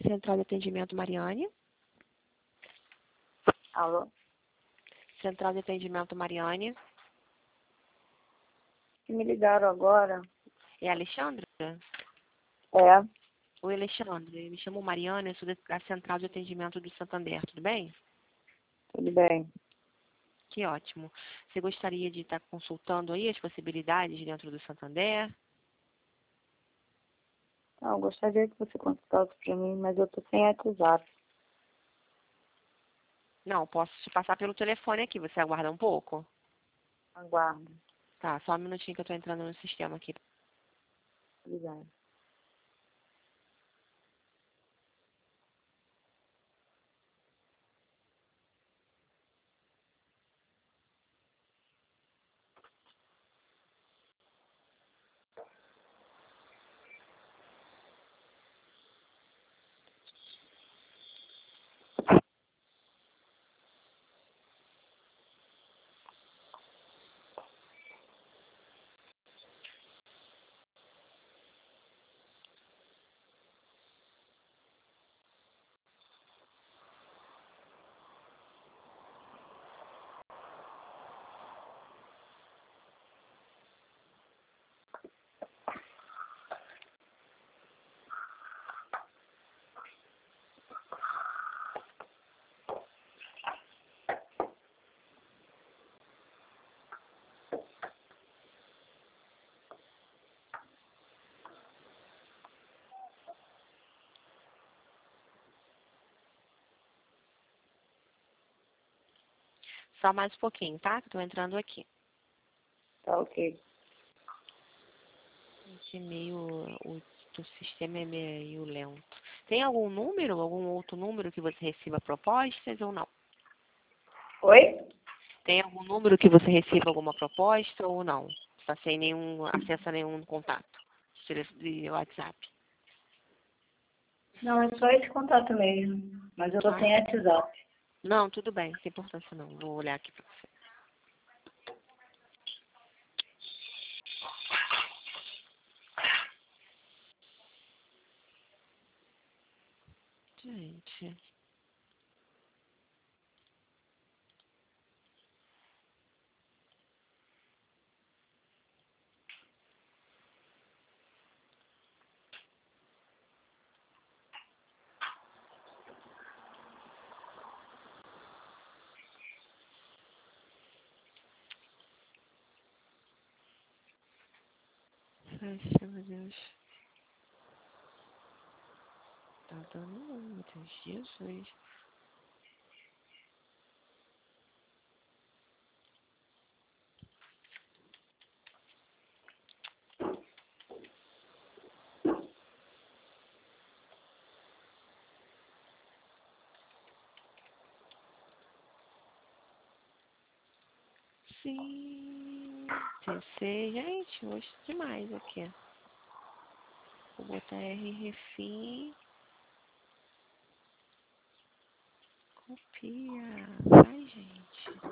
Central de Atendimento Mariane. Alô? Central de Atendimento Mariane. Que me ligaram agora? É a Alexandra? É, Oi, Alexandre. Eu me chamo Mariane, eu sou da Central de Atendimento do Santander, tudo bem? tudo bem. Que ótimo. Você gostaria de estar consultando aí as possibilidades dentro do Santander? Não, eu gostaria que você consultasse para mim, mas eu tô sem WhatsApp. Não, posso te passar pelo telefone aqui. Você aguarda um pouco? Aguardo. Tá, só um minutinho que eu estou entrando no sistema aqui. Obrigada. Só mais um pouquinho, tá? Que eu estou entrando aqui. Tá ok. Esse o sistema é meio lento. Tem algum número, algum outro número que você receba propostas ou não? Oi? Tem algum número que você receba alguma proposta ou não? Está sem nenhum acesso a nenhum contato de WhatsApp. Não, é só esse contato mesmo. Mas eu tô Ah, sem WhatsApp. não, tudo bem, sem importância não. Vou olhar aqui para você. Gente. Ai, meu Deus. Tá dando muitos Jesus. Sim. TC, gente, gosto demais aqui. Vou botar R refim. Copia. Ai, gente.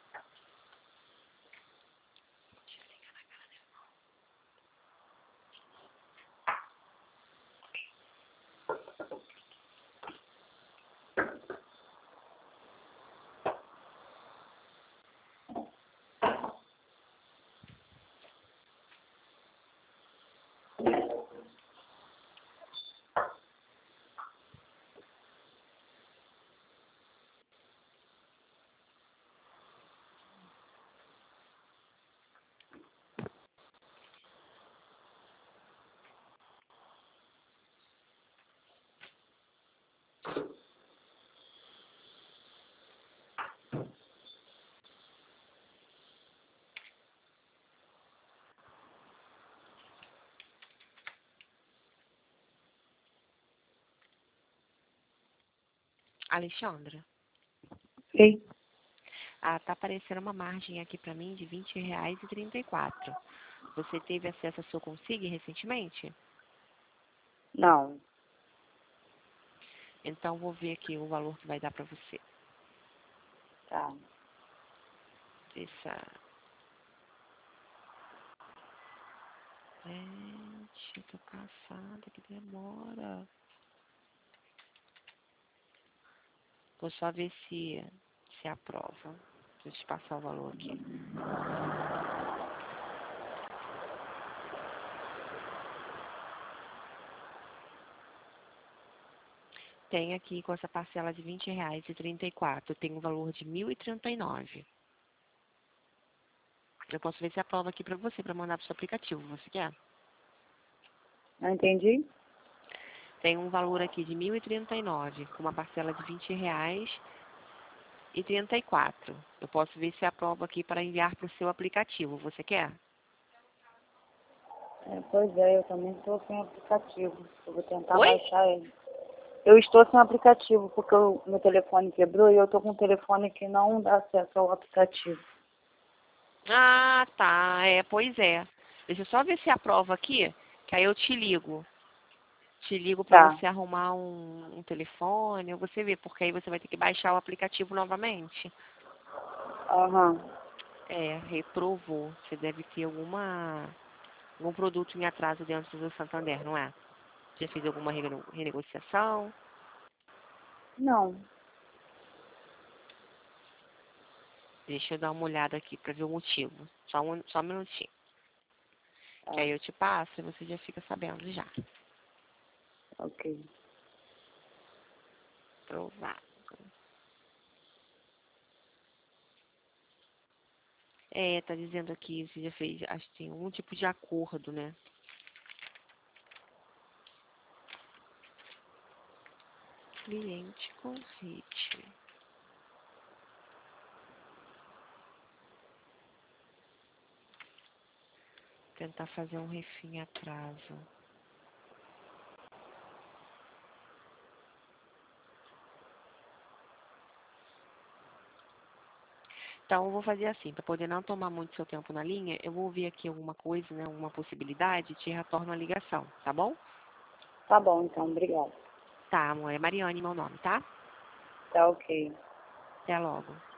Alexandra. Sim. Ah, tá aparecendo uma margem aqui pra mim de R$ 20,34. Você teve acesso ao seu Consigue recentemente? Não. Então vou ver aqui o valor que vai dar pra você. Tá. Essa. Gente, eu tô cansada, que demora. Vou só ver se aprova. Deixa eu te passar o valor aqui. Tem aqui com essa parcela de R$ 20,34. Tem um valor de R$ 1.039. Eu posso ver se aprova aqui para você, para mandar para o seu aplicativo. Você quer? Não entendi? Tem um valor aqui de R$ 1.039, com uma parcela de R$ 20,34. Eu posso ver se aprova aqui para enviar para o seu aplicativo. Você quer? Pois é, eu também estou sem aplicativo. Eu vou tentar Oi? baixar ele. Eu estou sem aplicativo porque meu telefone quebrou e eu estou com um telefone que não dá acesso ao aplicativo. Ah, tá. Pois é. Deixa eu só ver se aprova aqui, que aí eu te ligo. Te ligo para Tá. você arrumar um telefone, ou você vê, porque aí você vai ter que baixar o aplicativo novamente. Aham. Reprovou. Você deve ter algum produto em atraso dentro do Santander, não é? Já fez alguma renegociação? Não. Deixa eu dar uma olhada aqui para ver o motivo. Só um minutinho. Que Tá. aí eu te passo e você já fica sabendo já. Ok. Aprovado. Tá dizendo aqui, você já fez, acho que tem algum tipo de acordo, né? Cliente com ritmo. Tentar fazer um refim atraso. Então, eu vou fazer assim, para poder não tomar muito seu tempo na linha, eu vou ver aqui alguma coisa, né, alguma possibilidade, e te retorno a ligação, tá bom? Tá bom, então. Obrigada. Tá, amor, é Mariane meu nome, tá? Tá ok. Até logo.